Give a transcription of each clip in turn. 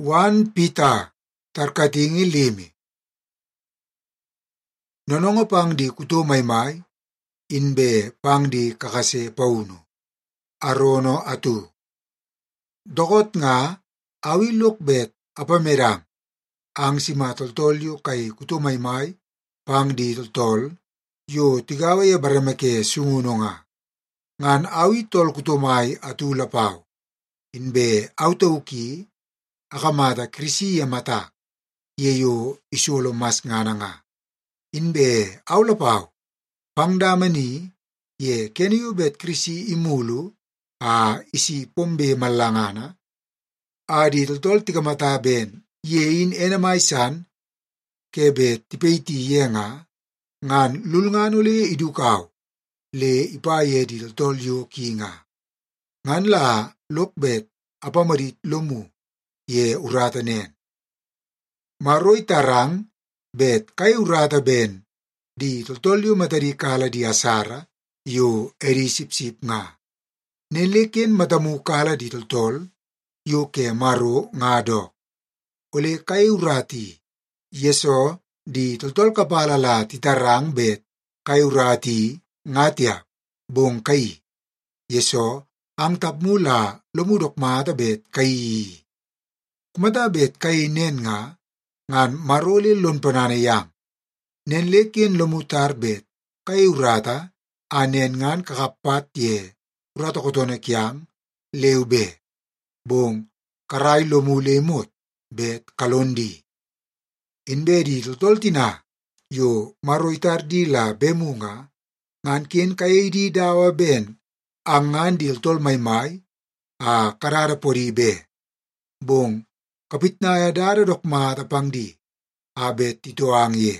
1 Peter tarkatingi limi. Nonongo pang di kuto maymay, inbe pang di kakase pauno. Arono atu. Dokot nga awi lokbet apamerang ang simatoltolyo kay kuto maymay pang di toltol yo tigaway baramake sunguno nga. Ngan awi tol kuto may atu lapaw. Inbe autauki akamata krisi yamata yeyo isolo mas ngana nga. Inbe aulapaw pangdamani ye keniyo bet krisi imulu isi pombe malangana adi toltol tikamata ben yein enamaisan kebet tipeiti yenga ngan lulngano le idukaw le ipaye di toltol yo kinga ngan la lokbet apamarit lomu ye urata nen maroy tarang bet kay urata ben di toltol yo matari kala di asara yo eri sip nga neleken matamu kala di toltol yo ke maro ngado ole kay urati yeso di toltol kapala la titarang bet kay urati ngatia bong kay yeso ang tapmula lumudok mata bet kay kumata bet kay nen nga ngan marole lon pananayang nen leken lumutar bet kay urata anen ngan kakapat ye urata kotona kyang leube bong karay lumulemot bet kalondi inbe di toltol tina yo maroitar di la bemunga ngan kien kay di dawa ben ang ngan di toltol maymay karara pori be bong kapitnaya dara dokma tapang di abet ito ang ye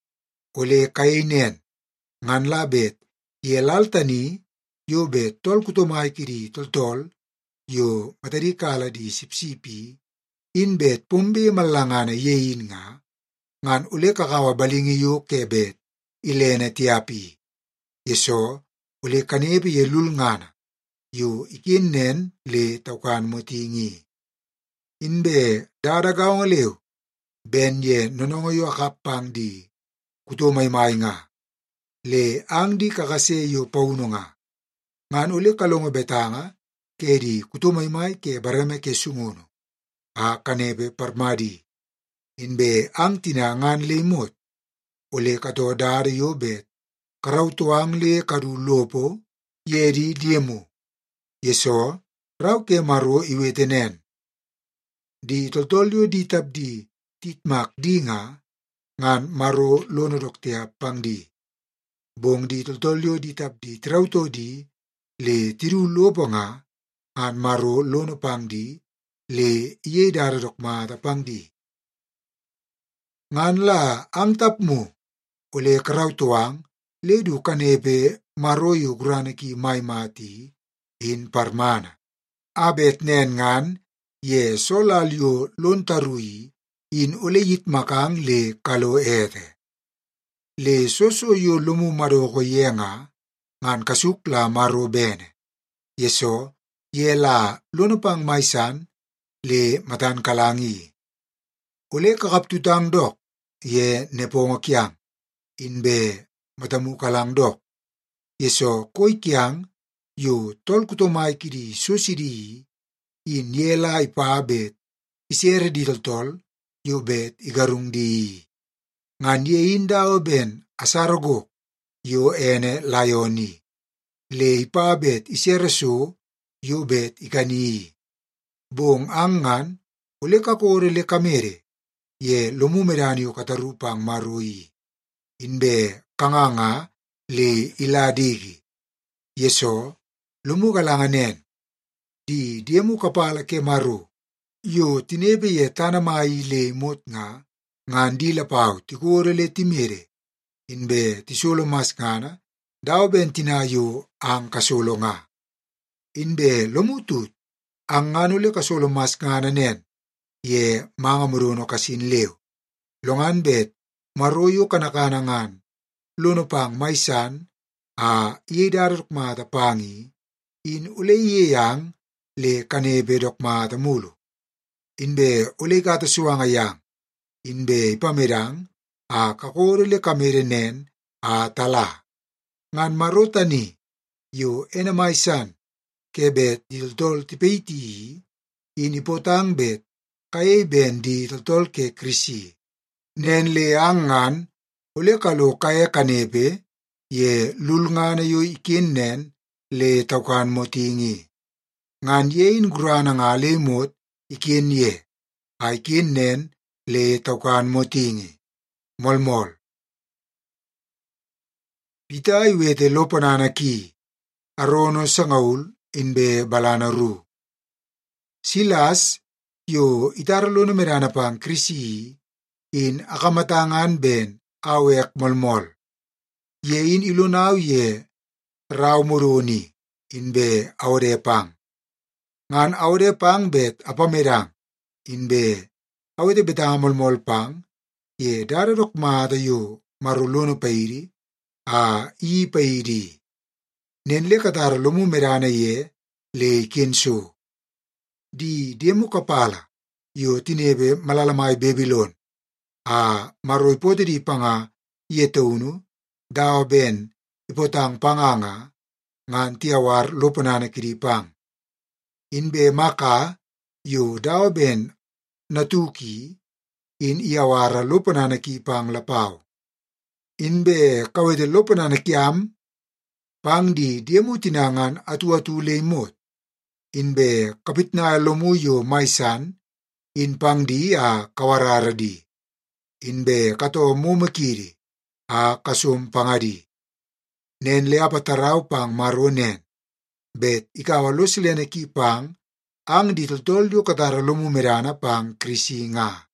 ole kay nen ngan labet ye laltani yo bet tol kutomay kiri toltol yo matari kala di sipsipi in bet pumbi malangana yein nga ngan ule kakawabalingi yo kebet ilena tiapi yeso ule kanebi ye lulngana yo ikin nen le taukan mo tingi inbe dadagaw nga lew ben ye nonongo yo akapang di kuto maymay nga le ang di kakase yo pauno nga ngan uli kalongo betanga kedi kuto maymay ke barame ke sungono kanebe parmadi inbe ang tinangan limot uli kato dari yo bet karautuang le kadu lopo yedi diemu yeso raw ke maro iwetenen di toltolyo di tabdi titmak di nga ngan maro lonodok tiap pangdi bong di toltolyo di tabdi trauto di le tiru lopo nga ngan maro lono pangdi le iye daradok mata pangdi ngan la ang tapmo ule karautuang le du kanebe maro yu granaki may mati in parmana abet nen ngan ye solalyo lontarui in ule yitmakang le kalo ete le soso yo lumu maroko yenga ngan kasukla maro bene yeso ye la lonopang maisan le matan kalangi ule kakaptutang dok ye nepongo kyang inbe matamu kalang dok yeso koy kyang yo tol kutomay kidi susidi in yela ipabet isere di toltol yo bet igarung di ngan ye indao ben asarago yo ene layoni le ipabet isere so yo bet ikani bong angan ule kakore le kamere ye lumumerani yo katarupang marui inbe kanganga le iladigi yeso lumugalanganen di diemu kapala ke maru yo tinebe ye tanamai le mot nga ngan di lapaw tikore le timere inbe tisolo mas ngana daw ben tinayo ang kasolo nga inbe lumutut ang ngano le kasolo mas ngana nen ye mga muruno kasin lew longan bet maroyo kanakanangan luno pang maisan iye darok mata pangi in ule iyeyang le kanebe dok mata mulo inbe uli kata suangayang, inbe ipamirang, a kakorele kamerenen a tala. Ngan marotani, yu enamaisan, kebet di toltol tipeiti, inipotang bet, kaya ben di toltol ke krisi. Nen le angan, uli kalo kaya kanebe, ye lulnga na yu ikin nen, le taukan motingi. Ngan yein gurana nga lemot, ikin ye, ikin nen, le taukan motingi. Molmol. Pita iwete lopanana ki, arono sangaul inbe balana ru. Silas, yo itaralo merana pang krisi, in akamatangan ben awek molmol. Ye in ilunaw ye raw muruni, inbe awde pang. Ngan awde pang bet apamerang, inbe awde betang molmol pang, ye daradok maata yo marulono pairi, a i pairi. Nenle katar lomu merana ye le kinso. Di demo kapala yo tinebe malalamay Babylon. A maroy pote di panga ye taunu daw ben ipotang panganga ngan tiawar lopanana kiripang. Inbe maka yo daw ben natuki in iawara lopanana kipang lapaw. Inbe kawede lopanana kiam pang di diemu tinangan atu-atu leimot. Inbe kapitna lomuyo maisan in pang di a kawarara di. Inbe kato mumakiri a kasum pangadi. Nen le apataraw pang maronen. Bet ikawalos lene ki pang ang ditoltolyo katara lomumerana pang krisi nga.